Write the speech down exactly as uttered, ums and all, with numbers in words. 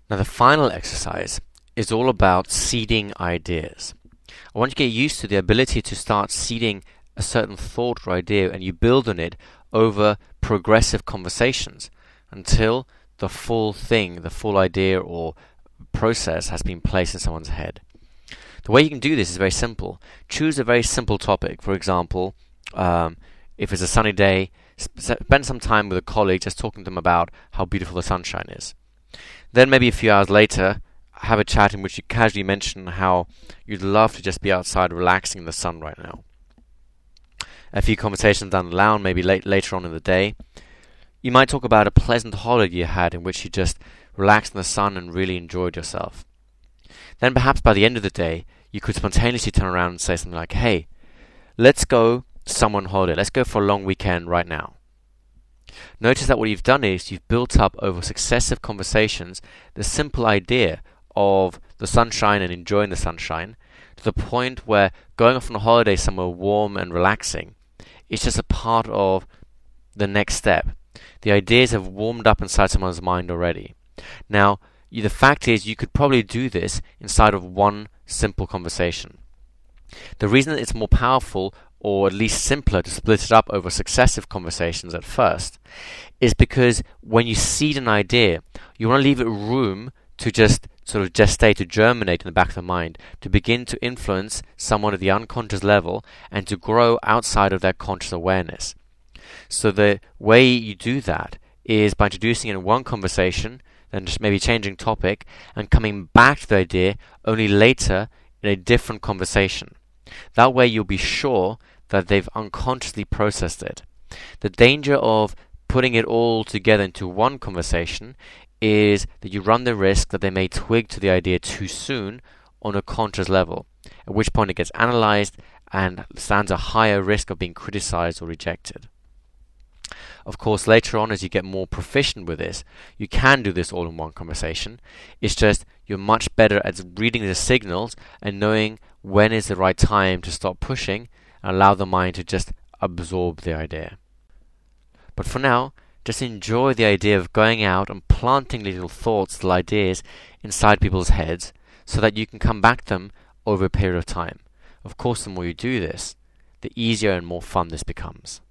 Now, the final exercise is all about seeding ideas. I want you to get used to the ability to start seeding a certain thought or idea, and you build on it over progressive conversations until the full thing, the full idea or process has been placed in someone's head. The way you can do this is very simple. Choose a very simple topic. For example, um, if it's a sunny day, spend some time with a colleague just talking to them about how beautiful the sunshine is. Then maybe a few hours later, have a chat in which you casually mention how you'd love to just be outside relaxing in the sun right now. A few conversations down the line, maybe late, later on in the day, you might talk about a pleasant holiday you had in which you just relaxed in the sun and really enjoyed yourself. Then perhaps by the end of the day, you could spontaneously turn around and say something like, hey, let's go somewhere on holiday. Let's go for a long weekend right now. Notice that what you've done is you've built up over successive conversations the simple idea of the sunshine and enjoying the sunshine to the point where going off on a holiday somewhere warm and relaxing is just a part of the next step. The ideas have warmed up inside someone's mind already. Now, you, the fact is you could probably do this inside of one simple conversation. The reason that it's more powerful, or at least simpler, to split it up over successive conversations at first is because when you seed an idea, you want to leave it room to just sort of gestate, to germinate in the back of the mind, to begin to influence someone at the unconscious level and to grow outside of their conscious awareness. So the way you do that is by introducing it in one conversation, then just maybe changing topic and coming back to the idea only later in a different conversation. That way you'll be sure that they've unconsciously processed it. The danger of putting it all together into one conversation is that you run the risk that they may twig to the idea too soon on a conscious level, at which point it gets analyzed and stands a higher risk of being criticized or rejected. Of course, later on, as you get more proficient with this, you can do this all in one conversation. It's just you're much better at reading the signals and knowing when is the right time to stop pushing and allow the mind to just absorb the idea. But for now, just enjoy the idea of going out and planting little thoughts, little ideas inside people's heads so that you can come back to them over a period of time. Of course, the more you do this, the easier and more fun this becomes.